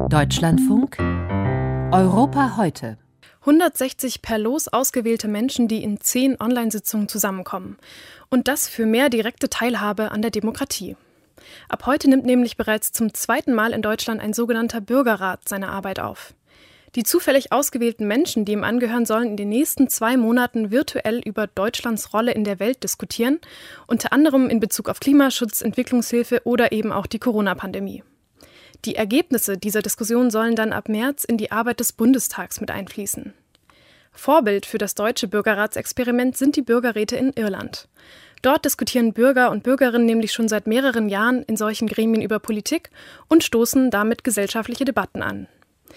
Deutschlandfunk Europa heute. 160 per Los ausgewählte Menschen, die in 10 Online-Sitzungen zusammenkommen. Und das für mehr direkte Teilhabe an der Demokratie. Ab heute nimmt nämlich bereits zum 2. Mal in Deutschland ein sogenannter Bürgerrat seine Arbeit auf. Die zufällig ausgewählten Menschen, die ihm angehören, sollen in den nächsten 2 Monaten virtuell über Deutschlands Rolle in der Welt diskutieren, unter anderem in Bezug auf Klimaschutz, Entwicklungshilfe oder eben auch die Corona-Pandemie. Die Ergebnisse dieser Diskussion sollen dann ab März in die Arbeit des Bundestags mit einfließen. Vorbild für das deutsche Bürgerratsexperiment sind die Bürgerräte in Irland. Dort diskutieren Bürger und Bürgerinnen nämlich schon seit mehreren Jahren in solchen Gremien über Politik und stoßen damit gesellschaftliche Debatten an.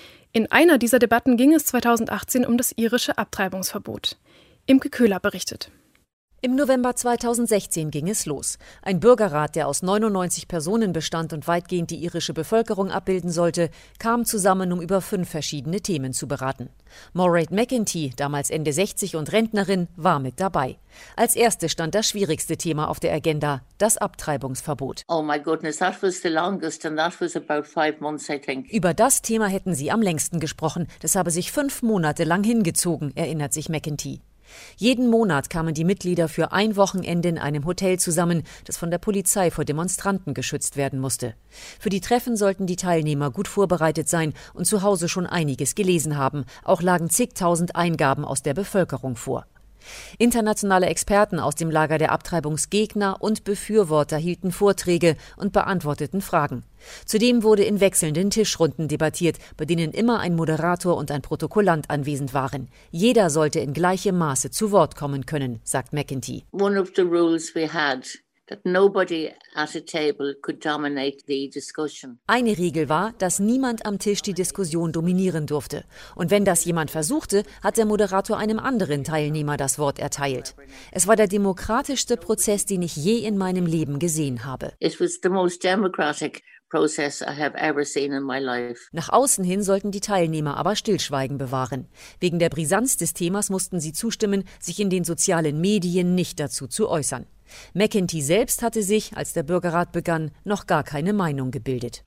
In einer dieser Debatten ging es 2018 um das irische Abtreibungsverbot. Imke Köhler berichtet. Im November 2016 ging es los. Ein Bürgerrat, der aus 99 Personen bestand und weitgehend die irische Bevölkerung abbilden sollte, kam zusammen, um über 5 verschiedene Themen zu beraten. Mairead McEntee, damals Ende 60 und Rentnerin, war mit dabei. Als erste stand das schwierigste Thema auf der Agenda, das Abtreibungsverbot. Oh my goodness, that was the longest and that was about 5 months, I think. Über das Thema hätten sie am längsten gesprochen. Das habe sich 5 Monate lang hingezogen, erinnert sich McEntee. Jeden Monat kamen die Mitglieder für ein Wochenende in einem Hotel zusammen, das von der Polizei vor Demonstranten geschützt werden musste. Für die Treffen sollten die Teilnehmer gut vorbereitet sein und zu Hause schon einiges gelesen haben. Auch lagen zigtausend Eingaben aus der Bevölkerung vor. Internationale Experten aus dem Lager der Abtreibungsgegner und Befürworter hielten Vorträge und beantworteten Fragen. Zudem wurde in wechselnden Tischrunden debattiert, bei denen immer ein Moderator und ein Protokollant anwesend waren. Jeder sollte in gleichem Maße zu Wort kommen können, sagt McEntee. One of the rules we had, that nobody at a table could dominate the discussion. Eine Regel war, dass niemand am Tisch die Diskussion dominieren durfte. Und wenn das jemand versuchte, hat der Moderator einem anderen Teilnehmer das Wort erteilt. Es war der demokratischste Prozess, den ich je in meinem Leben gesehen habe. It was the most democratic process I have ever seen in my life. Nach außen hin sollten die Teilnehmer aber Stillschweigen bewahren. Wegen der Brisanz des Themas mussten sie zustimmen, sich in den sozialen Medien nicht dazu zu äußern. McEntee selbst hatte sich, als der Bürgerrat begann, noch gar keine Meinung gebildet.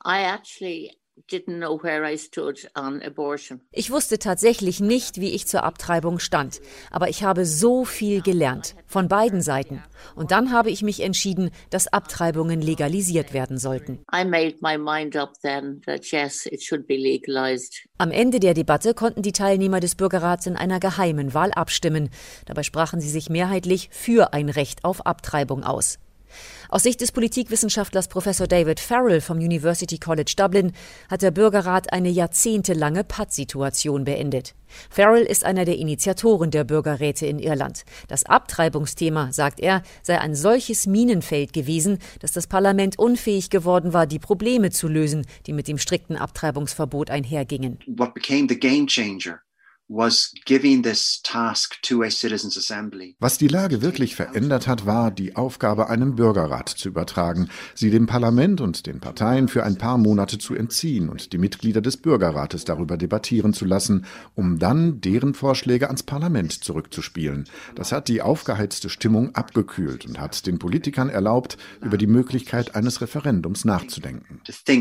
Ich wusste tatsächlich nicht, wie ich zur Abtreibung stand. Aber ich habe so viel gelernt, von beiden Seiten. Und dann habe ich mich entschieden, dass Abtreibungen legalisiert werden sollten. Am Ende der Debatte konnten die Teilnehmer des Bürgerrats in einer geheimen Wahl abstimmen. Dabei sprachen sie sich mehrheitlich für ein Recht auf Abtreibung aus. Aus Sicht des Politikwissenschaftlers Professor David Farrell vom University College Dublin hat der Bürgerrat eine jahrzehntelange Pattsituation beendet. Farrell ist einer der Initiatoren der Bürgerräte in Irland. Das Abtreibungsthema, sagt er, sei ein solches Minenfeld gewesen, dass das Parlament unfähig geworden war, die Probleme zu lösen, die mit dem strikten Abtreibungsverbot einhergingen. What became the game changer was giving this task to a citizens' assembly. Was die Lage wirklich verändert hat, war, die Aufgabe einem Bürgerrat zu übertragen, sie dem Parlament und den Parteien für ein paar Monate zu entziehen und die Mitglieder des Bürgerrates darüber debattieren zu lassen, um dann deren Vorschläge ans Parlament zurückzuspielen. Das hat die aufgeheizte Stimmung abgekühlt und hat den Politikern erlaubt, über die Möglichkeit eines Referendums nachzudenken.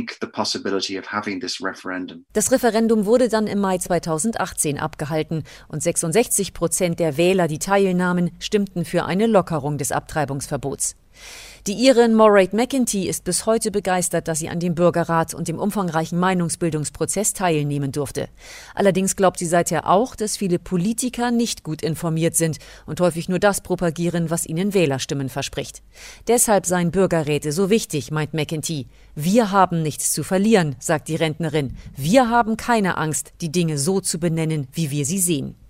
Das Referendum wurde dann im Mai 2018 abgehalten und 66% der Wähler, die teilnahmen, stimmten für eine Lockerung des Abtreibungsverbots. Die Irin Mairead McEntee ist bis heute begeistert, dass sie an dem Bürgerrat und dem umfangreichen Meinungsbildungsprozess teilnehmen durfte. Allerdings glaubt sie seither auch, dass viele Politiker nicht gut informiert sind und häufig nur das propagieren, was ihnen Wählerstimmen verspricht. Deshalb seien Bürgerräte so wichtig, meint McEntee. Wir haben nichts zu verlieren, sagt die Rentnerin. Wir haben keine Angst, die Dinge so zu benennen, wie wir sie sehen.